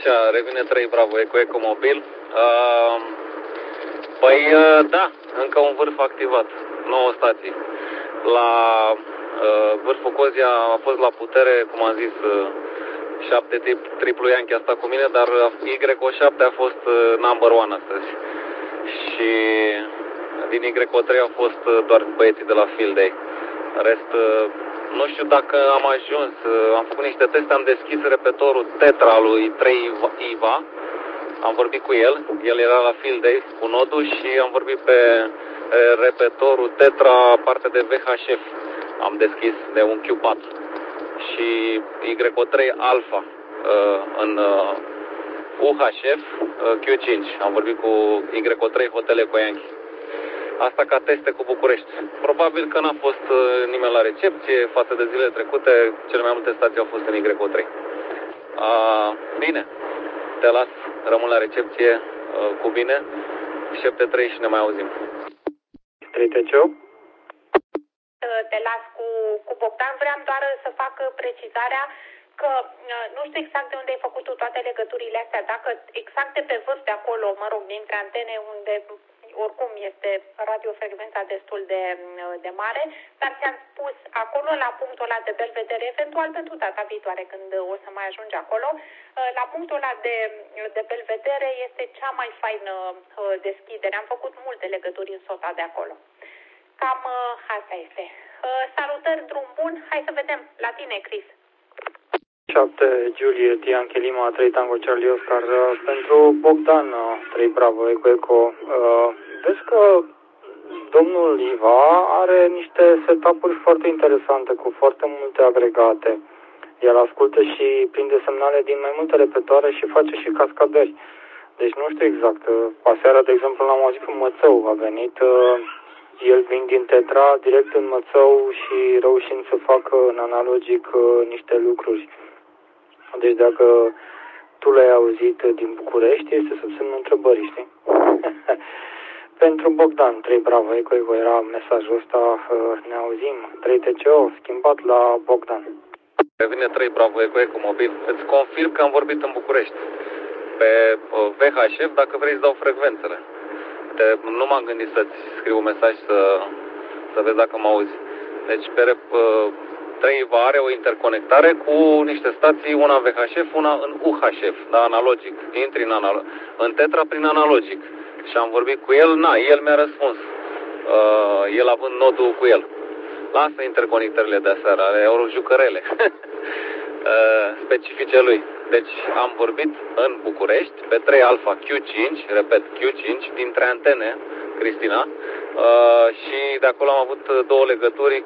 Așa, revine 3 Bravo Eco Ecomobil. Da, încă un vârf activat, 9 stații. La vârful Cozia a fost la putere, cum am zis, 7 triplu Yankee a stat cu mine, dar Y7 a fost number one astăzi. Și din Y3 au fost doar băieții de la Field Day. În rest, nu știu dacă am ajuns, am făcut niște teste, am deschis repetorul Tetra lui 3 IVA, am vorbit cu el era la Field Day cu nodul și am vorbit pe repetorul Tetra, partea de VHF, am deschis de un Q4 și Y3 Alpha în UHF Q5, am vorbit cu Y3 Hotel Eco Yankee. Asta ca teste cu București. Probabil că n-a fost nimeni la recepție față de zilele trecute, cele mai multe stații au fost în Y3. Bine, te las, rămân la recepție, cu bine, 7-3 și ne mai auzim. 3 TCO? Te las cu Bogdan, vreau doar să fac precizarea că nu știu exact de unde ai făcut tu toate legăturile astea, dacă exact de pe vârf de acolo, mă rog, dintre antene unde oricum este radiofrecvența destul de mare, dar ți-am spus acolo, la punctul ăla de Belvedere, eventual pentru data viitoare când o să mai ajungi acolo, la punctul ăla de Belvedere este cea mai faină deschidere. Am făcut multe legături în sota de acolo. Cam asta este. Salutări, drum bun, hai să vedem, la tine, Chris. 7 Juliet Yankee Lima 3 Tango Charlie Oscar. Pentru Bogdan 3 Bravo Eco Eco, vezi că domnul Iva are niște setup-uri foarte interesante cu foarte multe agregate. El ascultă și prinde semnale din mai multe repetoare și face și cascadări. Deci nu știu exact. Aseară, de exemplu, l-am auzit pe Mățău, a venit el vin din Tetra direct în Mățău și reușind să facă în analogic niște lucruri. Deci dacă tu l-ai auzit din București, este sub semnul întrebării, știi? Pentru Bogdan, 3 Bravo Eco Eco era mesajul ăsta, ne auzim. 3 TCO, schimbat la Bogdan. Revine 3 Bravo Eco Ecomobil. Îți confirm că am vorbit în București. Pe VHF, dacă vrei, îți dau frecvențele. Nu m-am gândit să-ți scriu un mesaj să vezi dacă mă auzi. Deci pe 3 are o interconectare cu niște stații, una în VHF, una în UHF, da, analogic. Intri în Tetra prin analogic. Și am vorbit cu el, el mi-a răspuns. El având nodul cu el. Lasă interconectările de aseară, au jucărele specifice lui. Deci am vorbit în București pe 3 Alpha Q5, repet Q5, dintre antene, Cristina, și de acolo am avut 2 legături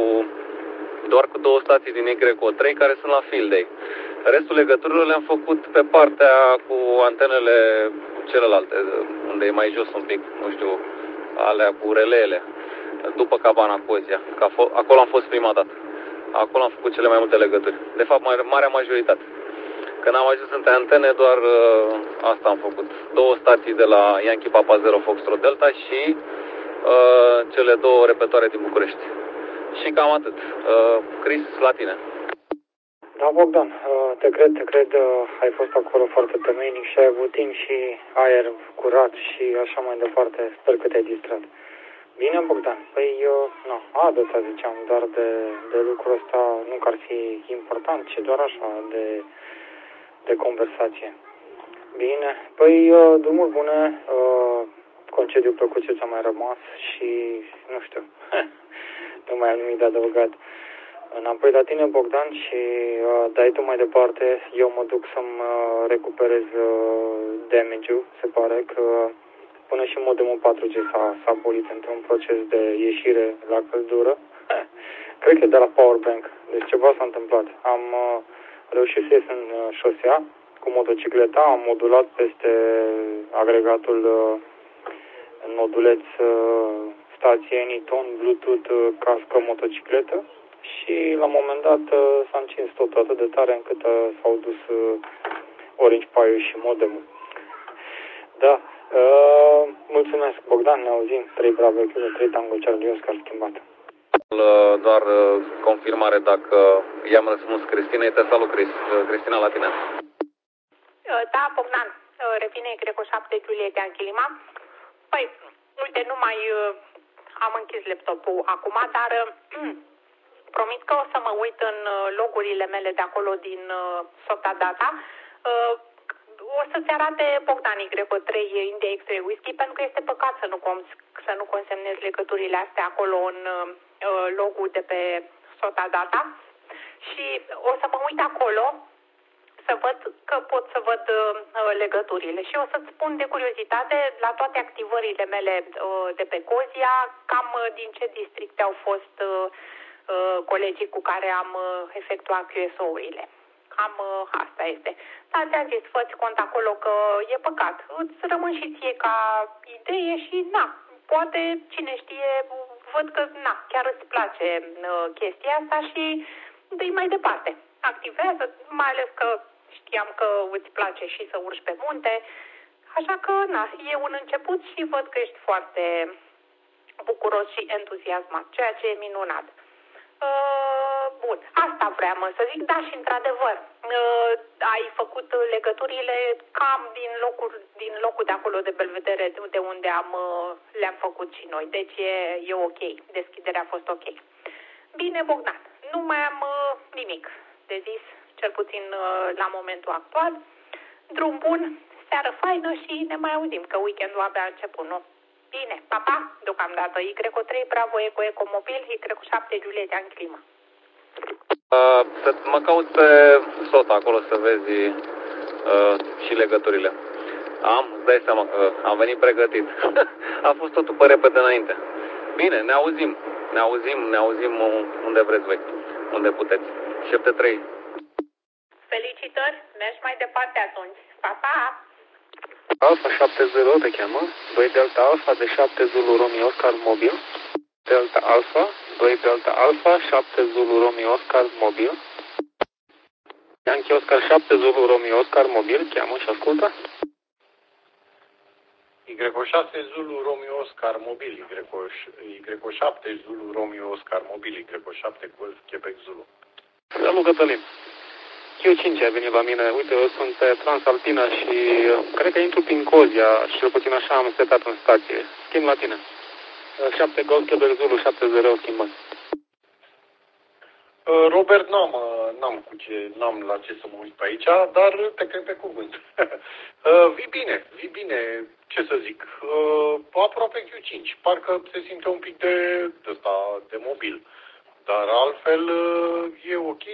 doar cu 2 stații din Y3 care sunt la Field Day. Restul legăturilor le-am făcut pe partea cu antenele celelalte, unde e mai jos un pic, nu știu, alea cu releele, după cabana Cozia, că acolo am fost prima dată. Acolo am făcut cele mai multe legături. De fapt, marea majoritate. Când am ajuns între antene, doar asta am făcut. 2 stații de la Yankee Papa 0 Foxtrot Delta și cele 2 repetoare din București. Și cam atât. Chris, la tine. Da, Bogdan, te cred, ai fost acolo foarte temeinic și ai avut timp și aer curat și așa mai departe. Sper că te-ai distrat. Bine, Bogdan, păi, atâta ziceam, doar de lucrul ăsta, nu că ar fi important, ci doar așa, de conversație. Bine, păi, drumuri bune, concediu plăcut ce ți-a mai rămas și, nu știu, nu mai am nimic de adăugat. Înapoi la tine, Bogdan, și dai tu mai departe, eu mă duc să-mi recuperez damage-ul, se pare că până și modemul 4G s-a abolit într-un proces de ieșire la căldură. Cred că de la powerbank, deci ceva s-a întâmplat. Am reușit să ies în șosea cu motocicleta, am modulat peste agregatul noduleț stație Anytone, Bluetooth, cască, motocicletă și la un moment dat s-a încins totul atât de tare încât s-au dus Orange Pi-ul și modemul. Da, mulțumesc, Bogdan, ne auzim. 3 Bravo, 3 Tango Charlie Oscar schimbat. Doar confirmare dacă i-am răspuns Cristinei. Te salut, Cristina, la tine. Da, Bogdan, revine Greco 7 Juliet de Anchilima. Păi, uite, nu mai am închis laptopul acum, dar promit că o să mă uit în logurile mele de acolo din Sotadata. O să-ți arate Bogdanii Greco 3 India X-Ray Whisky, pentru că este păcat să nu consemnezi legăturile astea acolo în logul de pe Sotadata. Și o să mă uit acolo să văd că pot să văd legăturile și o să-ți spun de curiozitate la toate activările mele de pe Cozia cam din ce districte au fost colegii cu care am efectuat QSO-urile. Cam asta este. Dar ți-am zis, fă-ți cont acolo că e păcat. Îți rămân și ție ca idee și na, poate cine știe, văd că na, chiar îți place chestia asta și dă-i mai departe. Activează, mai ales că știam că îți place și să urci pe munte, așa că, na, e un început și văd că ești foarte bucuros și entuziasmat, ceea ce e minunat. Bun, asta vreau să zic, da, și într-adevăr, ai făcut legăturile cam din locul de acolo de Belvedere, de unde le-am făcut și noi, deci e ok, deschiderea a fost ok. Bine, Bogdan, nu mai am nimic de zis, cel puțin la momentul actual. Drum bun, seară faină și ne mai auzim, că weekendul abia a început, nu? Bine, pa, pa, deocamdată. Y3 Bravo Eco Ecomobil, Y7 Juliet de Anchilima. Mă caut pe SOTA acolo să vezi și legăturile. Îți dai seama că am venit pregătit. A fost totul pe repede înainte. Bine, ne auzim unde vreți voi, unde puteți. 7-3. Felicitări, mergi mai departe atunci. Pa, pa! Alfa 70 te cheamă, 2 Delta Alfa de 7 Zulu Romeo Oscar mobil. Delta Alfa, 2 Delta Alfa, 7 Zulu Romeo Oscar mobil. Yankee Oscar 7 Zulu Romeo Oscar mobil, cheamă și ascultă. Y6 Zulu Romeo Oscar mobil, Y7 Zulu Romeo Oscar mobil, Y7 Golf Quebec Zulu. Salut, Cătălin. Q5 a venit la mine, uite, eu sunt pe Transalpina și cred că intru prin Cozia și cel puțin așa am setat în stație. Schimb la tine. 7 Golf Quebec Zulu, 70 schimbat. Robert, n-am la ce să mă uit pe aici, dar te cred pe cuvânt. Vii bine, ce să zic, aproape Q5, parcă se simte un pic de mobil, dar altfel e ok,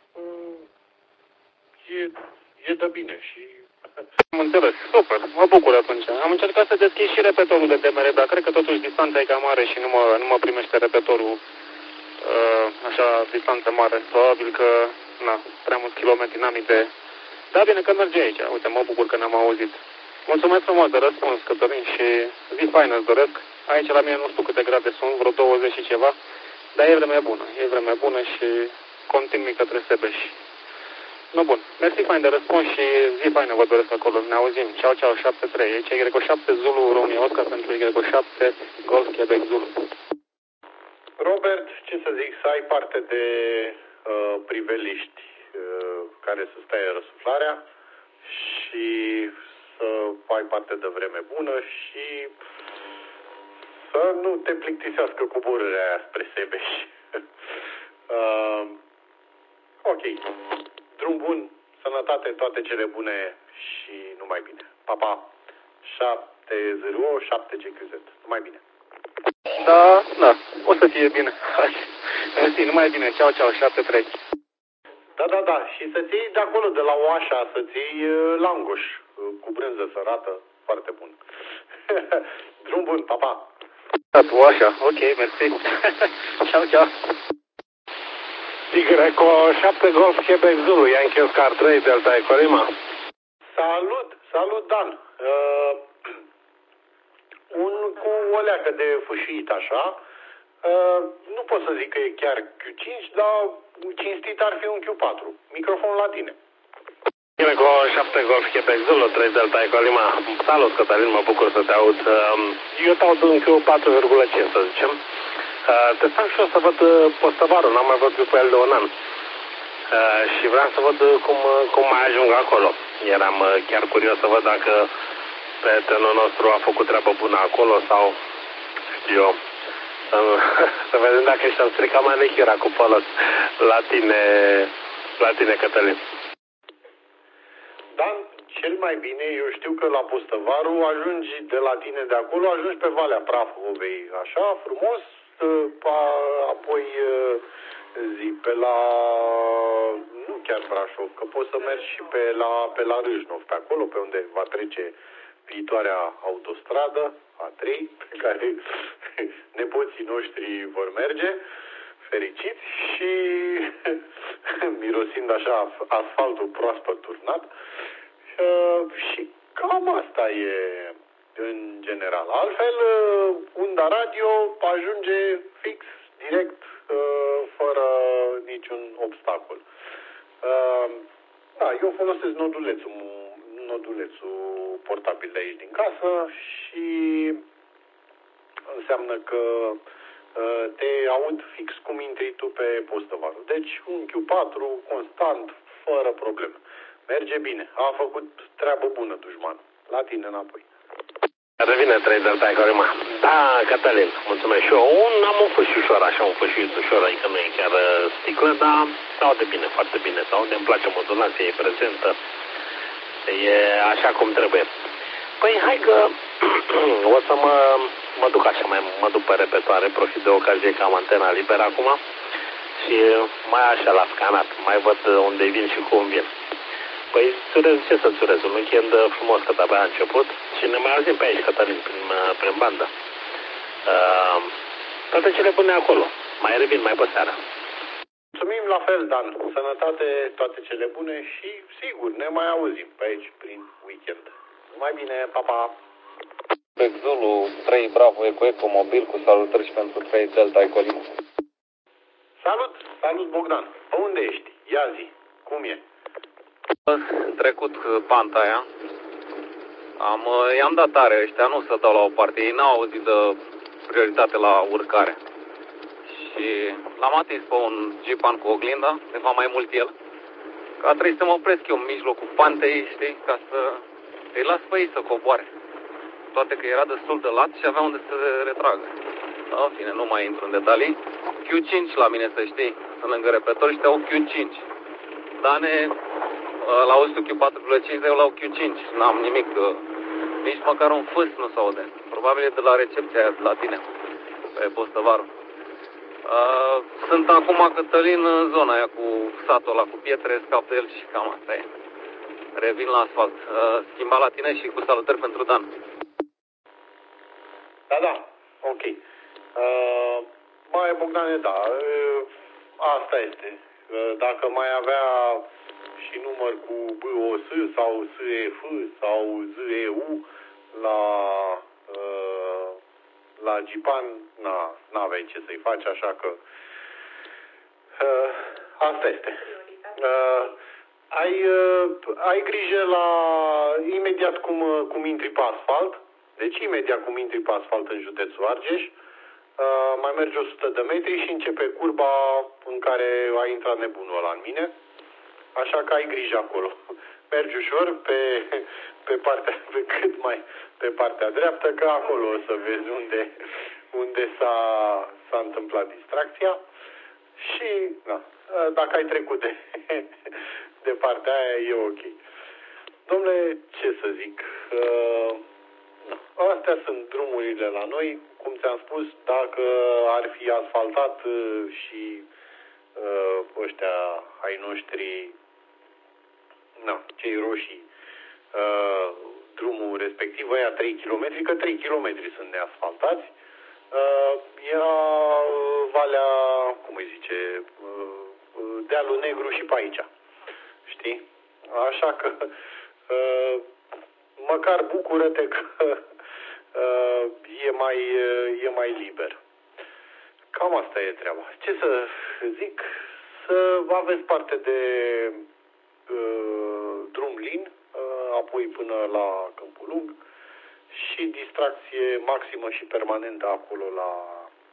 e de bine și... Am înțeles, super, mă bucur atunci. Am încercat să deschid și repetorul de DMR, dar cred că totuși distanța e cam mare și nu mă primește repetorul așa, distanță mare. Probabil că, prea mulți kilometri n-am idee. Da, bine că merge aici. Uite, mă bucur că ne-am auzit. Mulțumesc frumos de răspuns, Cătălin, și zi faină îți doresc. Aici la mine nu știu câte grade sunt, vreo 20 și ceva, dar e vreme bună și continui către Sebeș. Nu, bun. Mersi fain de răspuns și zi faină vă doresc acolo. Ne auzim. Ceau, 7-3. Aici Y7 Zulu Romeo Oscar pentru Y7 Golf Quebec Zulu. Robert, ce să zic, să ai parte de priveliști care să stai răsuflarea și să ai parte de vreme bună și să nu te plictisească coborârea aia spre Sebeș. Ok. Drum bun, sănătate, toate cele bune și numai bine. Pa, pa. 707 GQZ. Numai bine. Da, o să fie bine. Mersi, numai bine. Ceau, 7-3. Da. Și să-ți iei de acolo, de la Oașa, să-ți iei langoș cu brânză sărată. Foarte bun. Drum bun, pa, pa. Oașa, ok, mersi. Ceau. Y7 Golf Quebec Zulu, Yankee Oscar 3 Delta Eco Lima. Salut, Dan. Cu o leacă de fâșit așa. Nu pot să zic că e chiar Q5, dar cinstit ar fi un Q4. Microfon la tine. Y7 Golf Quebec Zulu 3 Delta Eco Lima. Salut, Cătălin, mă bucur să te aud. Eu te aud în Q4,5, să zicem. Testam și eu să văd postăvarul, n-am mai văzut cu el de un an. Și vreau să văd cum mai ajung acolo. Eram chiar curios să văd dacă prietenul nostru a făcut treabă bună acolo sau, știu eu, să vedem dacă și-am stricat manicura cu folos la tine, Cătălin. Dan, cel mai bine, eu știu că la Postăvaru ajungi de la tine de acolo, ajungi pe Valea Prahovei, așa, frumos, apoi zi, pe la, nu chiar Brașov, că poți să mergi și pe la Râșnov, pe acolo, pe unde va trece viitoarea autostradă, A3, pe care nepoții noștri vor merge, fericiți și mirosind așa asfaltul proaspăt turnat. Și cam asta e în general. Altfel, unda radio ajunge fix, direct, fără niciun obstacol. Da, eu folosesc nodulețul portabil de aici din casă și înseamnă că te aud fix cum intri tu pe Postăvaru. Deci un Q4 constant, fără probleme. Merge bine. A făcut treabă bună, dușman. La tine înapoi. Revine 3 Delta Echo Lima. Da, Cătălin, mulțumesc. Și eu am un fâșiușor, așa, un fâșiuț ușor, adică nu e chiar sticlă, dar se aude bine, foarte bine. Se aude, îmi place modulația, e prezentă. E așa cum trebuie. Păi hai că o să mă duc așa, mă duc pe repetoare, profit de ocazie că am antena liberă acum și mai așa la scanat, mai văd unde vin și cum vin. Păi țurez, ce să țurez? Un weekend frumos că abia a început și ne mai auzim pe aici, Cătălin, prin bandă. Toate cele bune acolo. Mai revin mai pe seara. Mulțumim la fel, Dan. Sănătate, toate cele bune și, sigur, ne mai auzim pe aici prin weekend. Mai bine, pa, pa! Zulu 3 Bravo Eco Eco mobil cu salutări și pentru 3 Delta Eco Lima. Salut Bogdan. Pe unde ești? Ia zi. Cum e? Trecut panta aia. I-am dat tare ăștia, nu să dau la o parte. Ei n-au auzit de prioritate la urcare. Și l-am atins pe un Jeepan cu oglinda, de fapt mai mult el. Că a trebuit să mă opresc eu în mijlocul pantei, știi, ca să îi las pe ei să coboare. Toate că era destul de lat și avea unde să se retragă. În fine, nu mai intru în detalii. Q5 la mine, să știi. Sunt lângă repetitor și te au Q5. Dane, la auzit Q4,5, eu la Q5. N-am nimic, nici măcar un fâs nu se aude. Probabil e de la recepția aia de la tine, pe Postăvaru. Sunt acum, Cătălin, în zona aia cu satul ăla, cu pietre, scap de el și cam asta e. Revin la asfalt. Schimba la tine și cu salutări pentru Dan. Da, ok. Mai Bogdane, da, asta este. Dacă mai avea și număr cu BOS sau SEF sau ZEU la Jeepan, n-aveai ce să-i faci, așa că asta este. Ai grijă imediat cum intri pe asfalt, deci imediat cum intri pe asfalt în județul Argeș, mai mergi 100 de metri și începe curba în care a intrat nebunul ăla în mine, așa că ai grijă acolo. Mergi ușor pe partea, cât mai pe partea dreaptă, că acolo o să vezi unde s-a întâmplat distracția și dacă ai trecut de partea aia e ok. Dom'le, ce să zic, astea sunt drumurile la noi, cum ți-am spus, dacă ar fi asfaltat și ăștia ai noștri, cei roșii, drumul respectiv, aia 3 km, că 3 km sunt neasfaltați, era Valea, cum îi zice, Dealul Negru și pe aici, știi? Așa că măcar bucură-te că e mai liber. Cam asta e treaba. Ce să zic? Să aveți parte de drum lin, apoi până la Câmpul Lung și distracție maximă și permanentă acolo la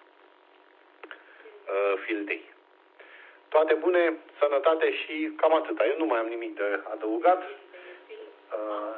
Fildei. Toate bune, sănătate și cam atâta. Eu nu mai am nimic de adăugat.